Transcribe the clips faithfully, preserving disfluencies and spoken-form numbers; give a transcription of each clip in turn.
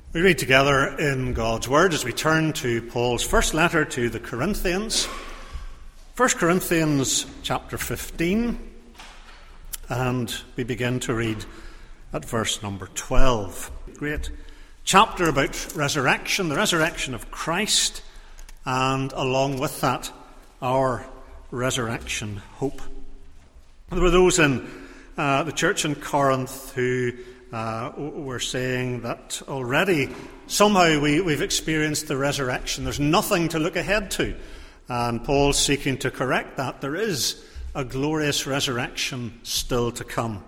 We read together in God's Word as we turn to Paul's first letter to the Corinthians, First Corinthians chapter fifteen, and we begin to read at verse number twelve. Great chapter about resurrection, the resurrection of Christ, and along with that, our resurrection hope. There were those in uh, the church in Corinth who Uh, we're saying that already somehow we, we've experienced the resurrection. There's nothing to look ahead to. And Paul's seeking to correct that. There is a glorious resurrection still to come.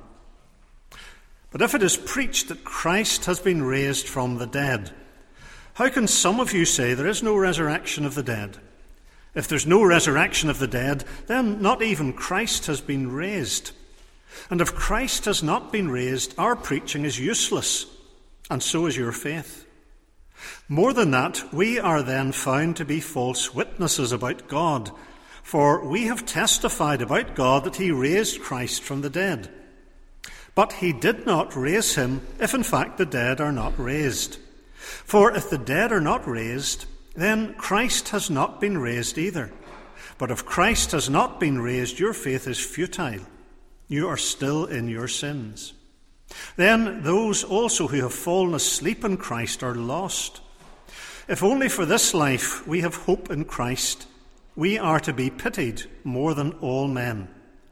But if it is preached that Christ has been raised from the dead, how can some of you say there is no resurrection of the dead? If there's no resurrection of the dead, then not even Christ has been raised. And if Christ has not been raised, our preaching is useless, and so is your faith. More than that, we are then found to be false witnesses about God, for we have testified about God that he raised Christ from the dead. But he did not raise him, if in fact the dead are not raised. For if the dead are not raised, then Christ has not been raised either. But if Christ has not been raised, your faith is futile. You are still in your sins. Then those also who have fallen asleep in Christ are lost. If only for this life we have hope in Christ, we are to be pitied more than all men.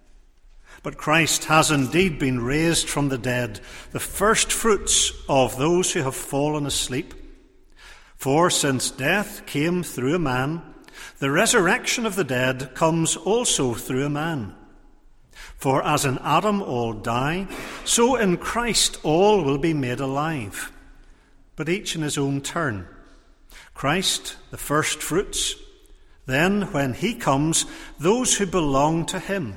But Christ has indeed been raised from the dead, the first fruits of those who have fallen asleep. For since death came through a man, the resurrection of the dead comes also through a man. For as in Adam all die, so in Christ all will be made alive, but each in his own turn. Christ, the first fruits, then when he comes, those who belong to him.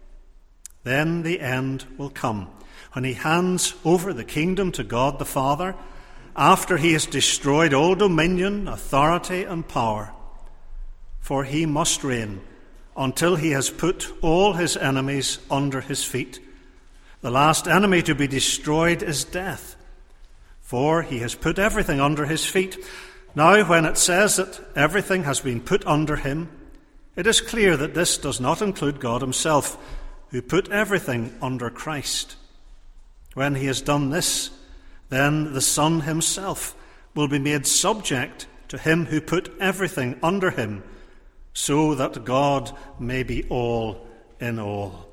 Then the end will come, when he hands over the kingdom to God the Father, after he has destroyed all dominion, authority, and power. For he must reign until he has put all his enemies under his feet. The last enemy to be destroyed is death, for he has put everything under his feet. Now, when it says that everything has been put under him, it is clear that this does not include God himself, who put everything under Christ. When he has done this, then the Son himself will be made subject to him who put everything under him, so that God may be all in all.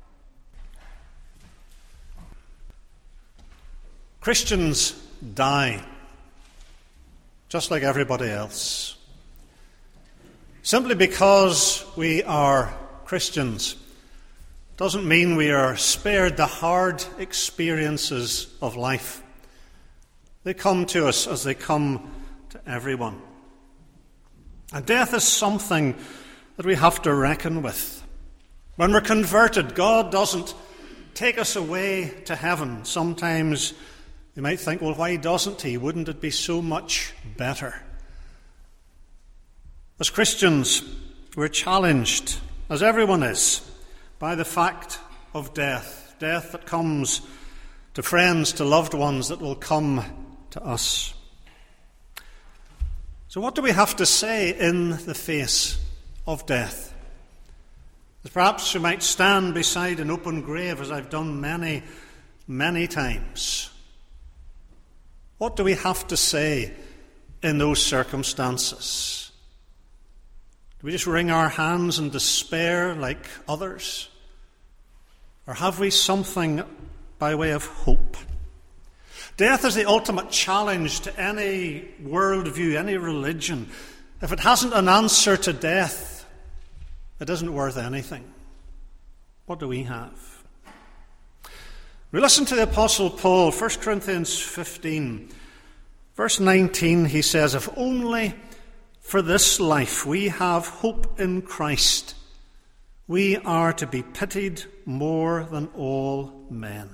Christians die, just like everybody else. Simply because we are Christians doesn't mean we are spared the hard experiences of life. They come to us as they come to everyone. And death is something that we have to reckon with. When we're converted, God doesn't take us away to heaven. Sometimes you might think, well, why doesn't he? Wouldn't it be so much better? As Christians, we're challenged, as everyone is, by the fact of death. Death that comes to friends, to loved ones, that will come to us. So what do we have to say in the face of death? Perhaps we might stand beside an open grave, as I've done many, many times. What do we have to say in those circumstances? Do we just wring our hands in despair like others? Or have we something by way of hope? Death is the ultimate challenge to any worldview, any religion. If it hasn't an answer to death, it isn't worth anything. What do we have? We listen to the Apostle Paul, First Corinthians fifteen. Verse nineteen, he says, "If only for this life we have hope in Christ, we are to be pitied more than all men."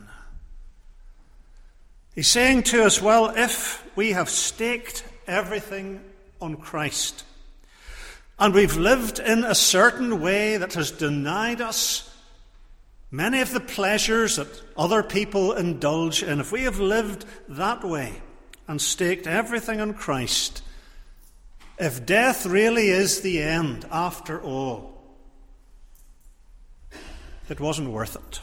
He's saying to us, well, if we have staked everything on Christ, and we've lived in a certain way that has denied us many of the pleasures that other people indulge in, if we have lived that way, and staked everything on Christ, if death really is the end after all, it wasn't worth it.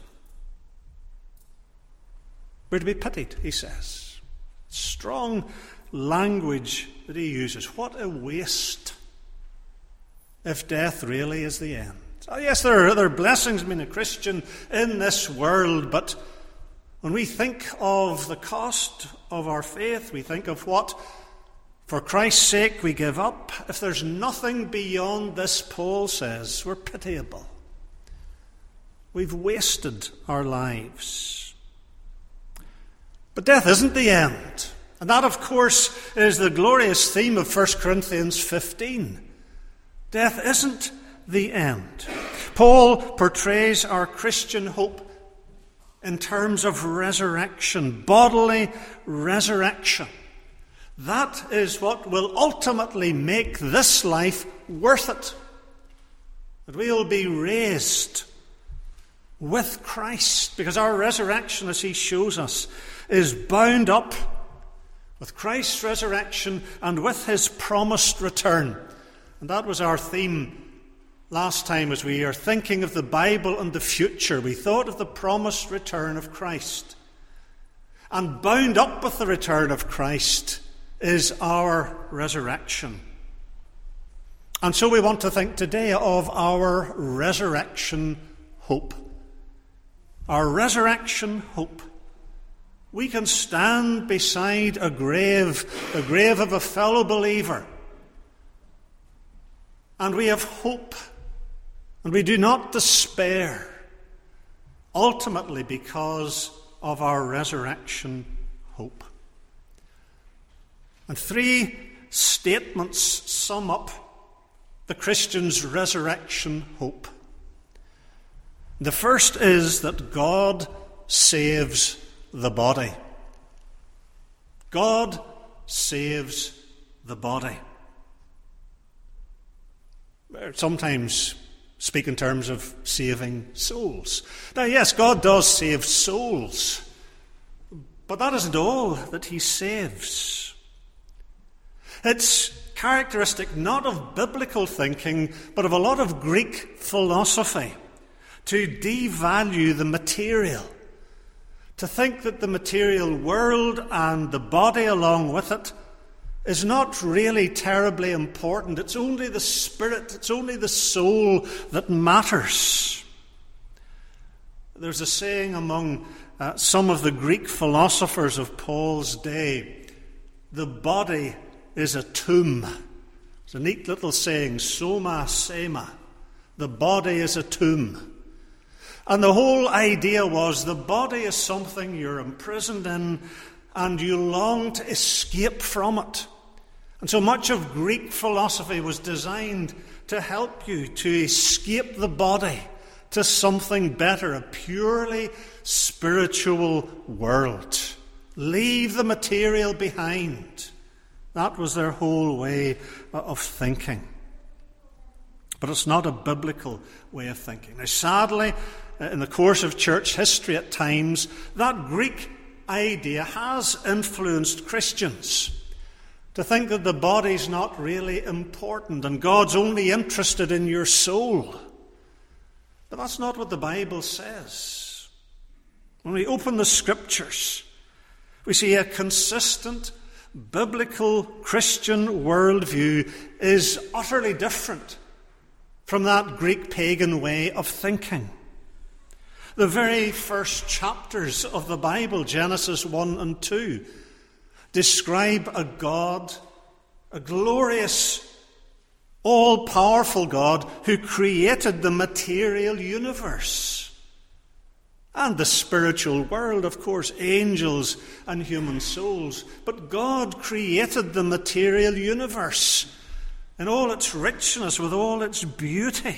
We're to be pitied, he says. Strong language that he uses. What a waste if death really is the end. Oh, yes, there are other blessings being a Christian in this world, but when we think of the cost of our faith, we think of what, for Christ's sake, we give up. If there's nothing beyond this, Paul says, we're pitiable. We've wasted our lives. But death isn't the end. And that, of course, is the glorious theme of First Corinthians fifteen. Death isn't the end. Paul portrays our Christian hope in terms of resurrection, bodily resurrection. That is what will ultimately make this life worth it. That we will be raised with Christ, because our resurrection, as he shows us, is bound up with Christ's resurrection and with his promised return. And that was our theme last time as we are thinking of the Bible and the future. We thought of the promised return of Christ. And bound up with the return of Christ is our resurrection. And so we want to think today of our resurrection hope. Our resurrection hope. We can stand beside a grave, the grave of a fellow believer, and we have hope, and we do not despair, ultimately because of our resurrection hope. And three statements sum up the Christian's resurrection hope. The first is that God saves the body. God saves the body. Sometimes speak in terms of saving souls. Now, yes, God does save souls, but that isn't all that he saves. It's characteristic not of biblical thinking, but of a lot of Greek philosophy, to devalue the material, to think that the material world and the body along with it is not really terribly important. It's only the spirit, it's only the soul that matters. There's a saying among uh, some of the Greek philosophers of Paul's day, the body is a tomb. It's a neat little saying, soma sema. The body is a tomb. And the whole idea was the body is something you're imprisoned in and you long to escape from it. And so much of Greek philosophy was designed to help you to escape the body to something better, a purely spiritual world. Leave the material behind. That was their whole way of thinking. But it's not a biblical way of thinking. Now, sadly, in the course of church history at times, that Greek idea has influenced Christians to think that the body's not really important and God's only interested in your soul. But that's not what the Bible says. When we open the Scriptures, we see a consistent biblical Christian worldview is utterly different from that Greek pagan way of thinking. The very first chapters of the Bible, Genesis one and two, describe a God, a glorious, all-powerful God who created the material universe and the spiritual world, of course, angels and human souls. But God created the material universe in all its richness, with all its beauty.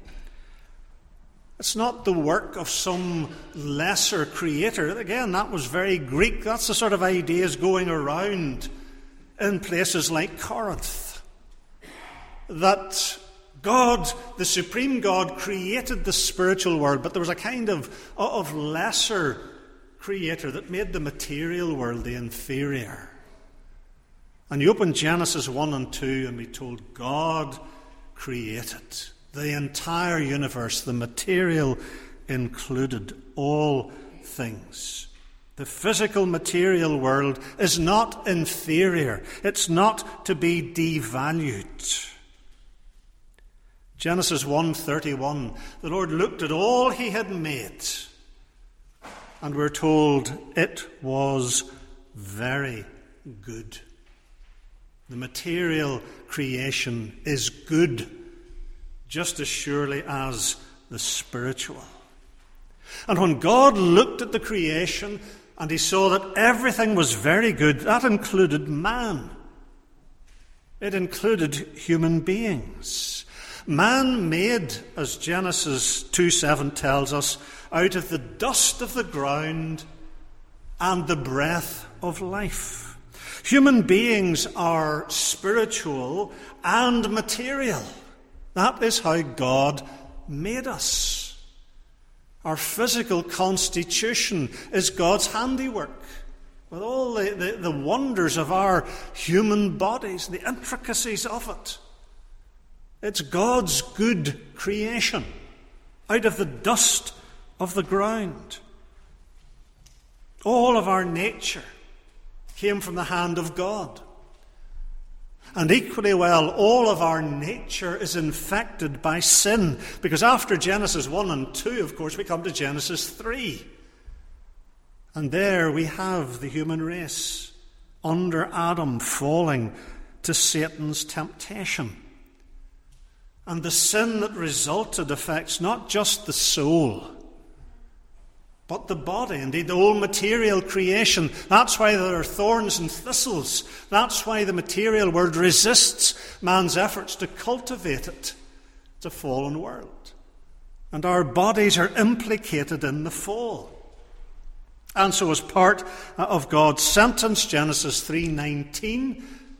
It's not the work of some lesser creator. Again, that was very Greek. That's the sort of ideas going around in places like Corinth. That God, the supreme God, created the spiritual world, but there was a kind of, of lesser creator that made the material world the inferior. And you open Genesis one and two and be told God created the entire universe, the material included, all things. The physical material world is not inferior. It's not to be devalued. Genesis one thirty-one, the Lord looked at all he had made, and we're told it was very good. The material creation is good, just as surely as the spiritual. And when God looked at the creation and he saw that everything was very good, that included man. It included human beings. Man made, as Genesis two seven tells us, out of the dust of the ground and the breath of life. Human beings are spiritual and material. That is how God made us. Our physical constitution is God's handiwork, with all the, the, the wonders of our human bodies, the intricacies of it. It's God's good creation, out of the dust of the ground. All of our nature came from the hand of God. And equally well, all of our nature is infected by sin. Because after Genesis one and two, of course, we come to Genesis three. And there we have the human race under Adam falling to Satan's temptation. And the sin that resulted affects not just the soul, but the body, indeed the whole material creation. That's why there are thorns and thistles. That's why the material world resists man's efforts to cultivate it. It's a fallen world. And our bodies are implicated in the fall. And so as part of God's sentence, Genesis three nineteen,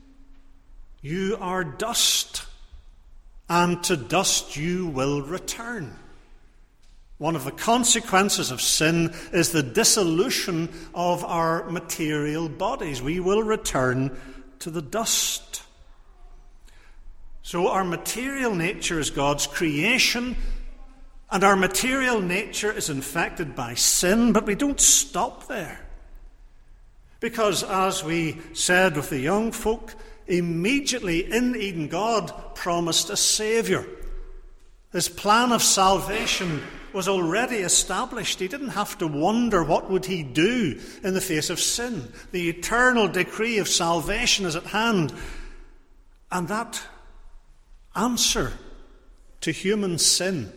you are dust, and to dust you will return. One of the consequences of sin is the dissolution of our material bodies. We will return to the dust. So our material nature is God's creation, and our material nature is infected by sin, but we don't stop there. Because as we said with the young folk, immediately in Eden, God promised a Saviour. His plan of salvation was already established. He didn't have to wonder what would he do in the face of sin. The eternal decree of salvation is at hand. And that answer to human sin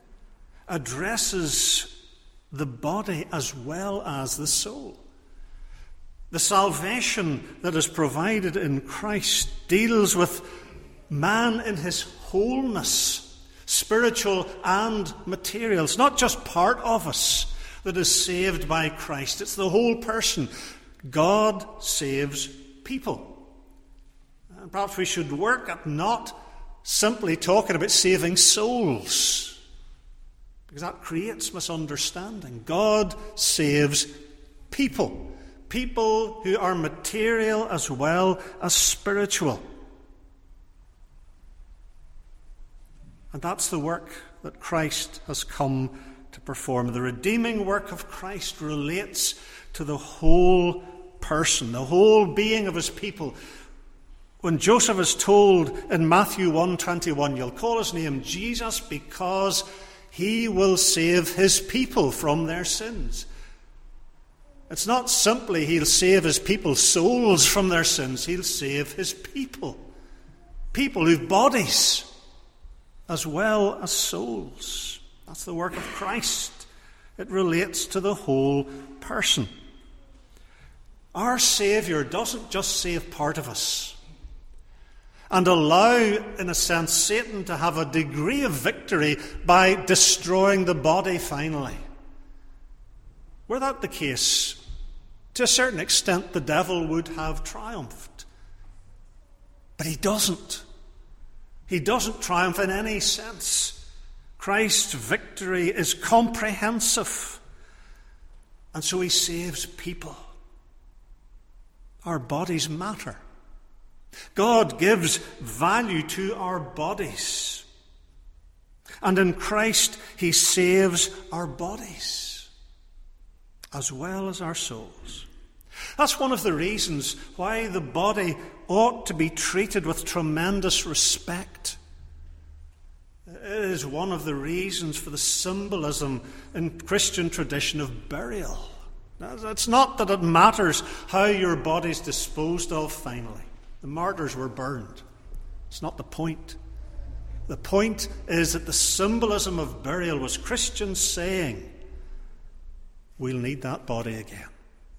addresses the body as well as the soul. The salvation that is provided in Christ deals with man in his wholeness, spiritual and material. It's not just part of us that is saved by Christ. It's the whole person. God saves people. And perhaps we should work at not simply talking about saving souls, because that creates misunderstanding. God saves people. People who are material as well as spiritual. And that's the work that Christ has come to perform. The redeeming work of Christ relates to the whole person, the whole being of his people. When Joseph is told in Matthew one twenty-one, you'll call his name Jesus because he will save his people from their sins. It's not simply he'll save his people's souls from their sins. He'll save his people. People whose bodies as well as souls. That's the work of Christ. It relates to the whole person. Our Saviour doesn't just save part of us and allow, in a sense, Satan to have a degree of victory by destroying the body finally. Were that the case, to a certain extent the devil would have triumphed. But he doesn't. He doesn't triumph in any sense. Christ's victory is comprehensive. And so he saves people. Our bodies matter. God gives value to our bodies. And in Christ, he saves our bodies as well as our souls. That's one of the reasons why the body ought to be treated with tremendous respect. It is one of the reasons for the symbolism in Christian tradition of burial. It's not that it matters how your body's disposed of finally. The martyrs were burned. It's not the point. The point is that the symbolism of burial was Christians saying, we'll need that body again.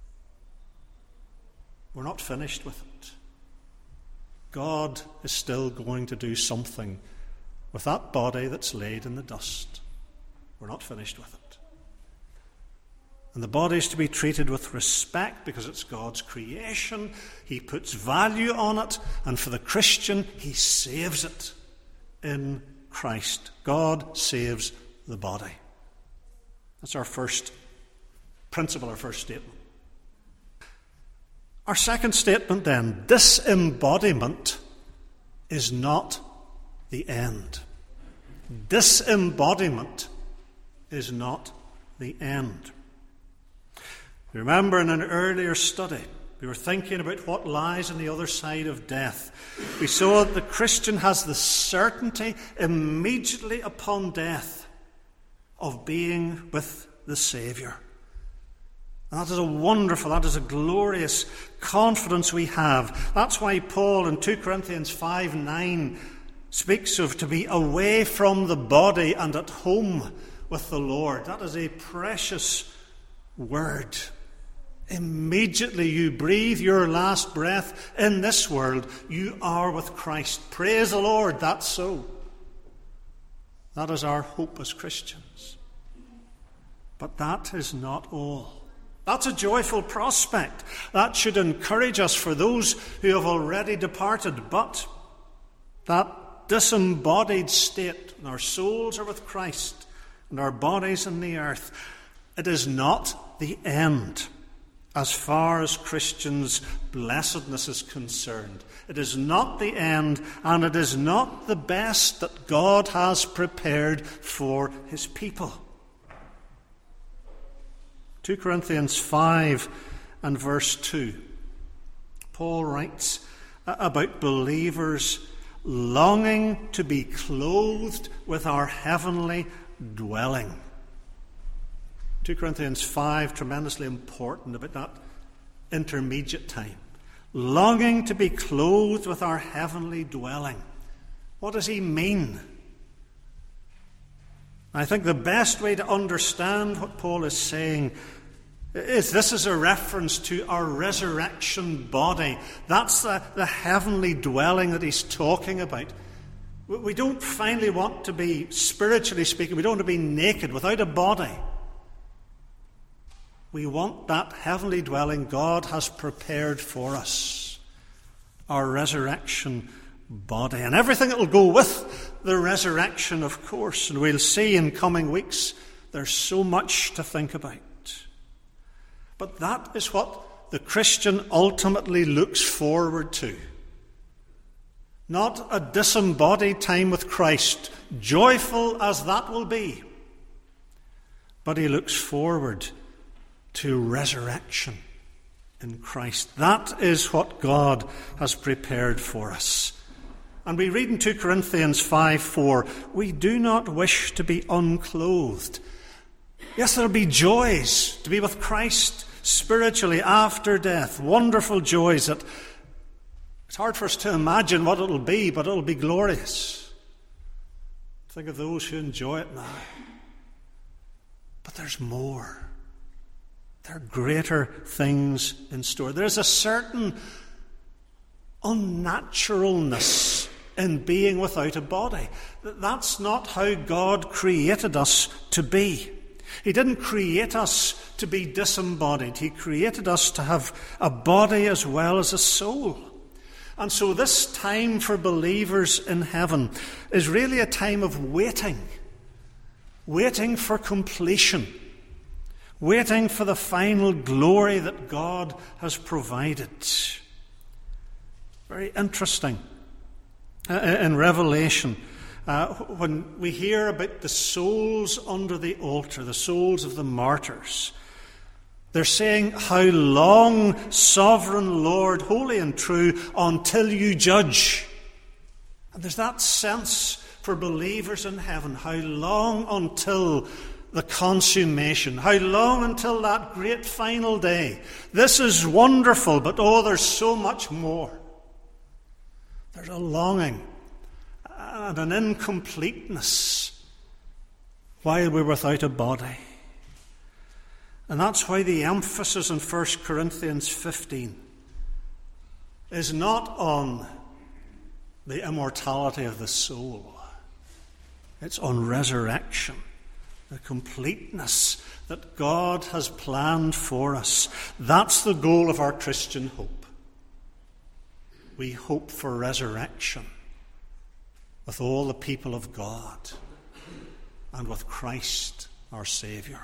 We're not finished with it. God is still going to do something with that body that's laid in the dust. We're not finished with it. And the body is to be treated with respect because it's God's creation. He puts value on it, and for the Christian, he saves it in Christ. God saves the body. That's our first principle, our first statement. Our second statement then, disembodiment is not the end. Disembodiment is not the end. Remember in an earlier study, we were thinking about what lies on the other side of death. We saw that the Christian has the certainty immediately upon death of being with the Saviour. That is a wonderful, that is a glorious confidence we have. That's why Paul in Second Corinthians five nine speaks of to be away from the body and at home with the Lord. That is a precious word. Immediately you breathe your last breath in this world, you are with Christ. Praise the Lord, that's so. That is our hope as Christians. But that is not all. That's a joyful prospect. That should encourage us for those who have already departed. But that disembodied state, and our souls are with Christ, and our bodies in the earth, it is not the end as far as Christians' blessedness is concerned. It is not the end, and it is not the best that God has prepared for his people. Second Corinthians five and verse two. Paul writes about believers longing to be clothed with our heavenly dwelling. Second Corinthians five, tremendously important about that intermediate time. Longing to be clothed with our heavenly dwelling. What does he mean? I think the best way to understand what Paul is saying is this is a reference to our resurrection body. That's the, the heavenly dwelling that he's talking about. We don't finally want to be, spiritually speaking, we don't want to be naked without a body. We want that heavenly dwelling God has prepared for us. Our resurrection body. And everything that will go with the resurrection, of course. And we'll see in coming weeks, there's so much to think about. But that is what the Christian ultimately looks forward to. Not a disembodied time with Christ, joyful as that will be. But he looks forward to resurrection in Christ. That is what God has prepared for us. And we read in Second Corinthians five four, we do not wish to be unclothed. Yes, there will be joys to be with Christ spiritually after death. Wonderful joys that it's hard for us to imagine what it will be, but it will be glorious. Think of those who enjoy it now. But there's more. There are greater things in store. There's a certain unnaturalness in being without a body. That's not how God created us to be. He didn't create us to be disembodied. He created us to have a body as well as a soul. And so this time for believers in heaven is really a time of waiting. Waiting for completion. Waiting for the final glory that God has provided. Very interesting. Uh, in Revelation, uh, when we hear about the souls under the altar, the souls of the martyrs, they're saying, "How long, sovereign Lord, holy and true, until you judge?" And there's that sense for believers in heaven. How long until the consummation? How long until that great final day? This is wonderful, but oh, there's so much more. There's a longing and an incompleteness while we're without a body. And that's why the emphasis in First Corinthians fifteen is not on the immortality of the soul. It's on resurrection, the completeness that God has planned for us. That's the goal of our Christian hope. We hope for resurrection with all the people of God and with Christ our Saviour.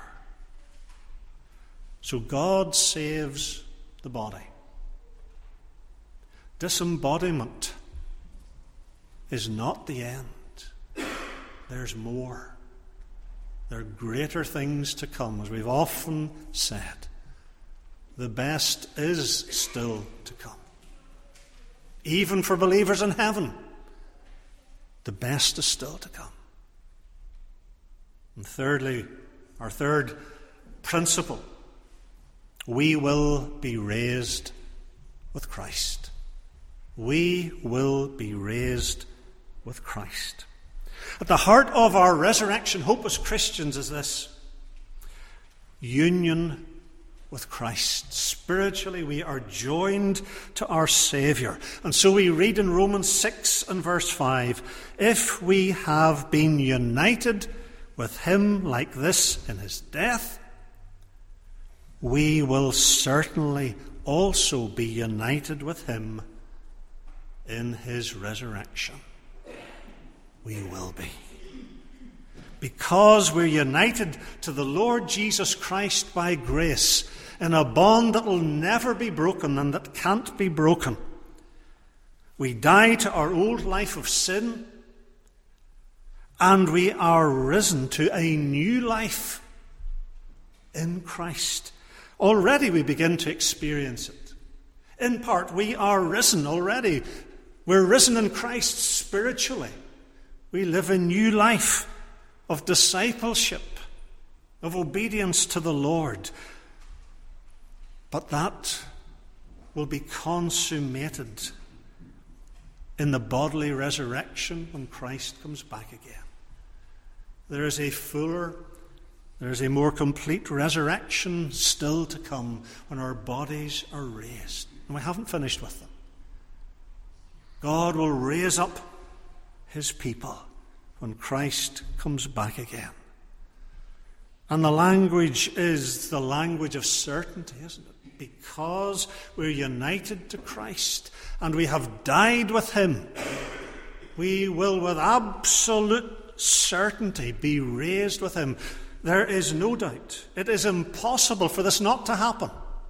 So God saves the body. Disembodiment is not the end. There's more. There are greater things to come, as we've often said. The best is still to come. Even for believers in heaven, the best is still to come. And thirdly, our third principle, we will be raised with Christ. We will be raised with Christ. At the heart of our resurrection hope as Christians is this: union with Christ. Spiritually, we are joined to our Saviour. And so we read in Romans six and verse five, "If we have been united with him like this in his death, we will certainly also be united with him in his resurrection." We will be. Because we're united to the Lord Jesus Christ by grace in a bond that will never be broken and that can't be broken. We die to our old life of sin, and we are risen to a new life in Christ. Already we begin to experience it. In part, we are risen already. We're risen in Christ spiritually. We live a new life of discipleship, of obedience to the Lord. But that will be consummated in the bodily resurrection when Christ comes back again. There is a fuller, there is a more complete resurrection still to come when our bodies are raised. And we haven't finished with them. God will raise up his people when Christ comes back again. And the language is the language of certainty, isn't it? Because we're united to Christ and we have died with him, we will with absolute certainty be raised with him. There is no doubt. It is impossible for this not to happen.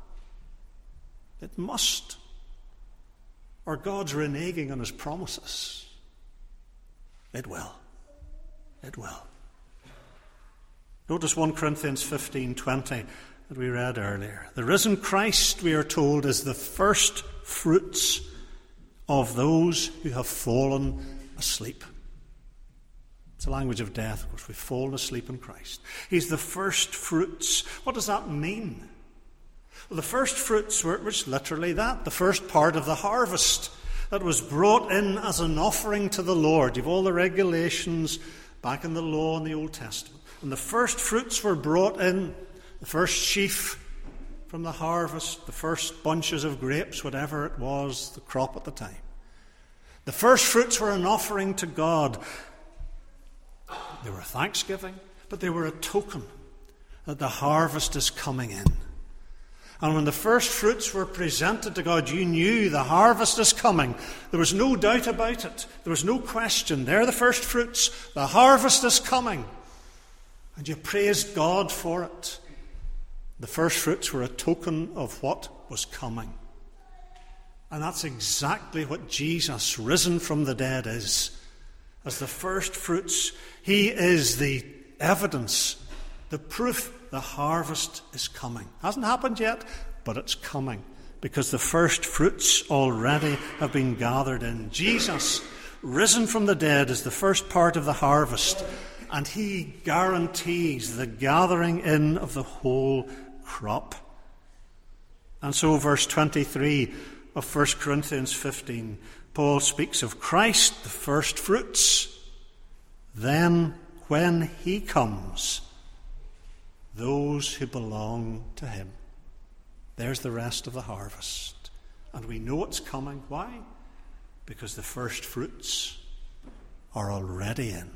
It must. Or God's reneging on his promises. It will. It will. Notice First Corinthians fifteen twenty that we read earlier. The risen Christ, we are told, is the first fruits of those who have fallen asleep. It's the language of death, of course. We've fallen asleep in Christ. He's the first fruits. What does that mean? Well, the first fruits were, which literally that, the first part of the harvest that was brought in as an offering to the Lord. You've all the regulations back in the law in the Old Testament. And the first fruits were brought in, the first sheaf from the harvest, the first bunches of grapes, whatever it was, the crop at the time. The first fruits were an offering to God. They were thanksgiving, but they were a token that the harvest is coming in. And when the first fruits were presented to God, you knew the harvest is coming. There was no doubt about it. There was no question. They're the first fruits. The harvest is coming. And you praised God for it. The first fruits were a token of what was coming. And that's exactly what Jesus, risen from the dead, is. As the first fruits, he is the evidence, the proof the harvest is coming. Hasn't happened yet, but it's coming, because the first fruits already have been gathered in. Jesus, risen from the dead, is the first part of the harvest, and he guarantees the gathering in of the whole crop. And so verse twenty-three of First Corinthians fifteen, Paul speaks of Christ, the first fruits. Then, when he comes, those who belong to him. There's the rest of the harvest. And we know it's coming. Why? Because the first fruits are already in.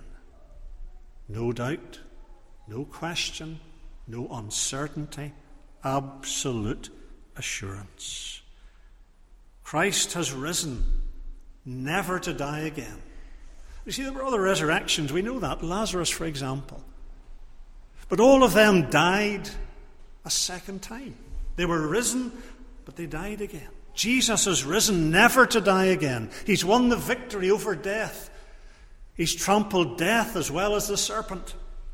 No doubt, no question, no uncertainty, absolute assurance. Christ has risen, never to die again. You see, there were other resurrections. We know that. Lazarus, for example. But all of them died a second time. They were risen, but they died again. Jesus has risen never to die again. He's won the victory over death. He's trampled death as well as the serpent.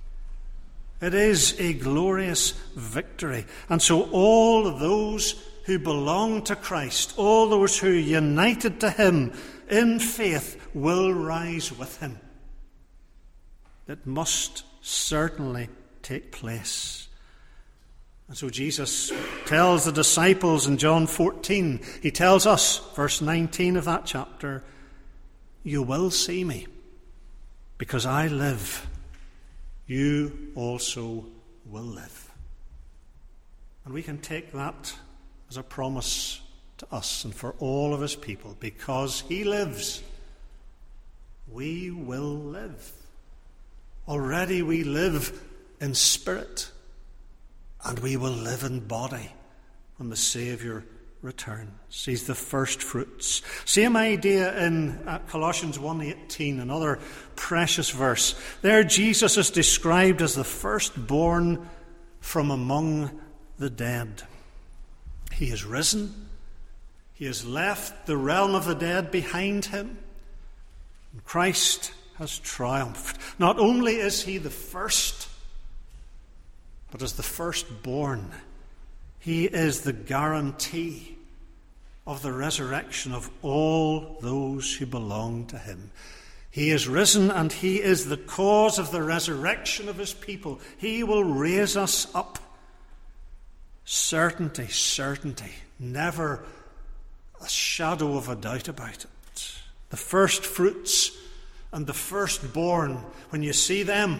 It is a glorious victory. And so all those who belong to Christ, all those who are united to him in faith, will rise with him. It must certainly take place. And so Jesus tells the disciples in John fourteen, he tells us, verse nineteen of that chapter, you will see me, because I live, you also will live. And we can take that as a promise to us and for all of his people. Because he lives, we will live. Already we live in spirit, and we will live in body when the Saviour returns. He's the first fruits. Same idea in uh, Colossians one eighteen, another precious verse. There Jesus is described as the firstborn from among the dead. He is risen. He has left the realm of the dead behind him. And Christ has triumphed. Not only is he the first, but as the firstborn, he is the guarantee of the resurrection of all those who belong to him. He is risen, and he is the cause of the resurrection of his people. He will raise us up. Certainty, certainty. Never a shadow of a doubt about it. The first fruits and the firstborn, when you see them,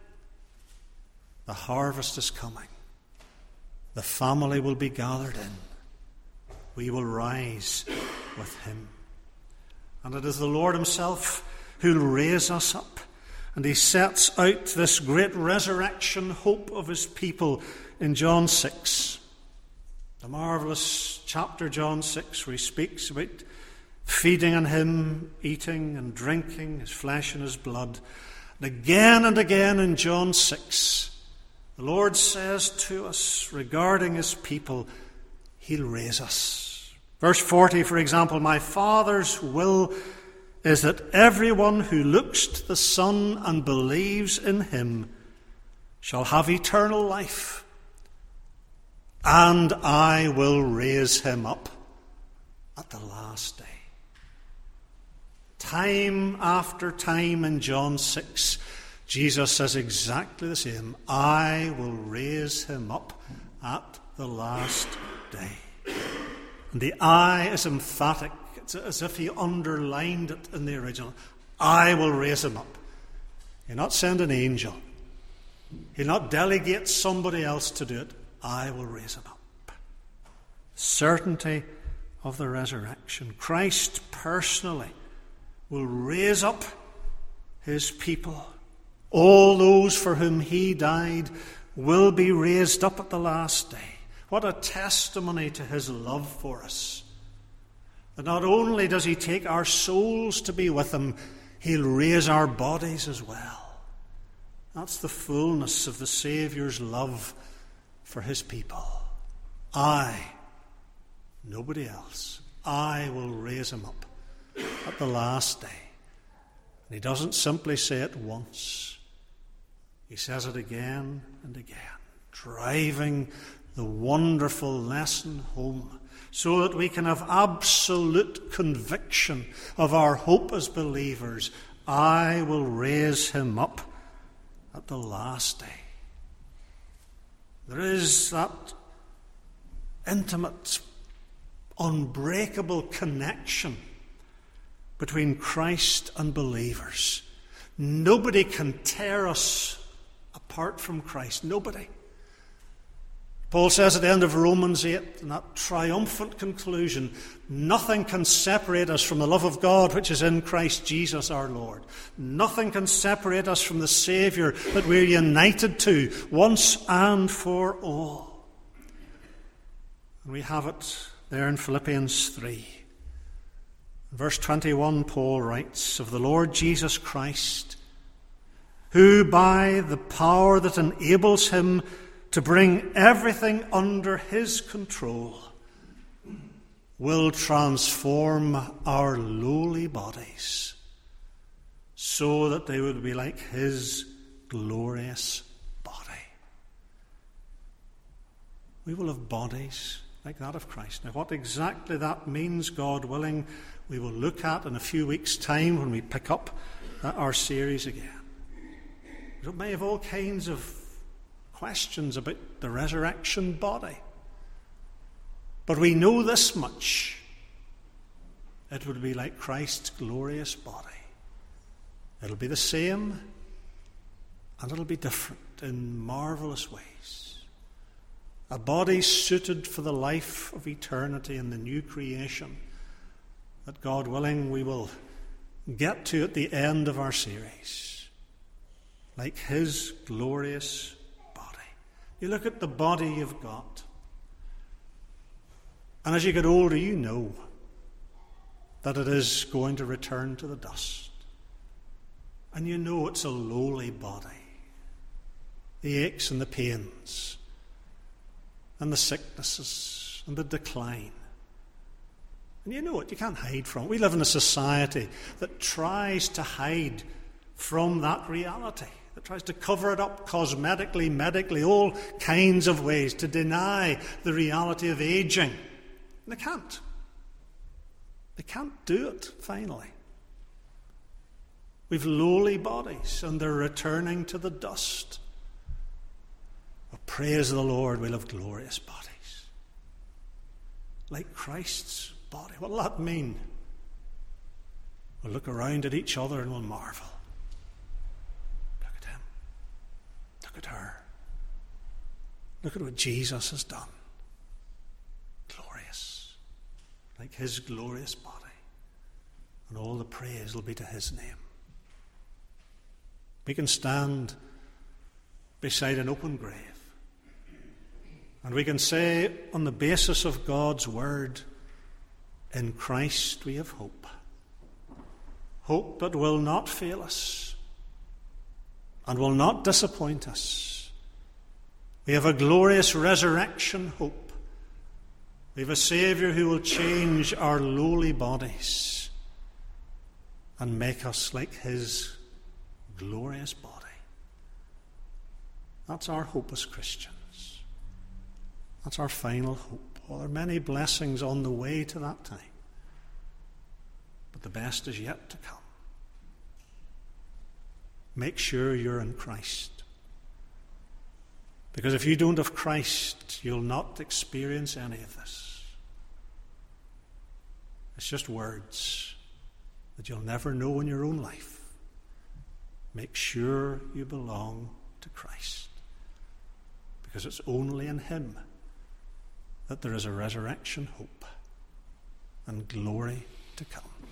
the harvest is coming. The family will be gathered in. We will rise with him. And it is the Lord himself who will raise us up. And he sets out this great resurrection hope of his people in John six. The marvellous chapter, John six, where he speaks about feeding on him, eating and drinking his flesh and his blood. And again and again in John six, the Lord says to us regarding his people, he'll raise us. Verse forty, for example, my Father's will is that everyone who looks to the Son and believes in him shall have eternal life, and I will raise him up at the last day. Time after time in John six, Jesus says exactly the same. I will raise him up at the last day. And the I is emphatic. It's as if he underlined it in the original. I will raise him up. He'll not send an angel. He'll not delegate somebody else to do it. I will raise him up. Certainty of the resurrection. Christ personally will raise up his people. All those for whom he died will be raised up at the last day. What a testimony to his love for us. That not only does he take our souls to be with him, he'll raise our bodies as well. That's the fullness of the Saviour's love for his people. I, nobody else, I will raise him up at the last day. And he doesn't simply say it once. He says it again and again, driving the wonderful lesson home so that we can have absolute conviction of our hope as believers. I will raise him up at the last day. There is that intimate, unbreakable connection between Christ and believers. Nobody can tear us apart from Christ. Nobody. Paul says at the end of Romans eight, in that triumphant conclusion, nothing can separate us from the love of God which is in Christ Jesus our Lord. Nothing can separate us from the Saviour that we're united to once and for all. And we have it there in Philippians three. In verse twenty-one, Paul writes of the Lord Jesus Christ, who by the power that enables him to bring everything under his control will transform our lowly bodies so that they would be like his glorious body. We will have bodies like that of Christ. Now, what exactly that means, God willing, we will look at in a few weeks' time when we pick up our series again. We may have all kinds of questions about the resurrection body. But we know this much. It would be like Christ's glorious body. It'll be the same, and it'll be different in marvelous ways. A body suited for the life of eternity in the new creation that, God willing, we will get to at the end of our series. Like his glorious You look at the body you've got, and as you get older, you know that it is going to return to the dust. And you know it's a lowly body. The aches and the pains, and the sicknesses, and the decline. And you know it, you can't hide from it. We live in a society that tries to hide from that reality. That tries to cover it up cosmetically, medically, all kinds of ways to deny the reality of aging. And they can't. They can't do it, finally. We've lowly bodies, and they're returning to the dust. But praise the Lord, we'll have glorious bodies. Like Christ's body. What will that mean? We'll look around at each other and we'll marvel. Look at her. Look at what Jesus has done. Glorious. Like his glorious body. And all the praise will be to his name. We can stand beside an open grave. And we can say, on the basis of God's word, in Christ we have hope. Hope that will not fail us. And will not disappoint us. We have a glorious resurrection hope. We have a Saviour who will change our lowly bodies and make us like his glorious body. That's our hope as Christians. That's our final hope. Well, there are many blessings on the way to that time. But the best is yet to come. Make sure you're in Christ. Because if you don't have Christ, you'll not experience any of this. It's just words that you'll never know in your own life. Make sure you belong to Christ. Because it's only in him that there is a resurrection hope and glory to come.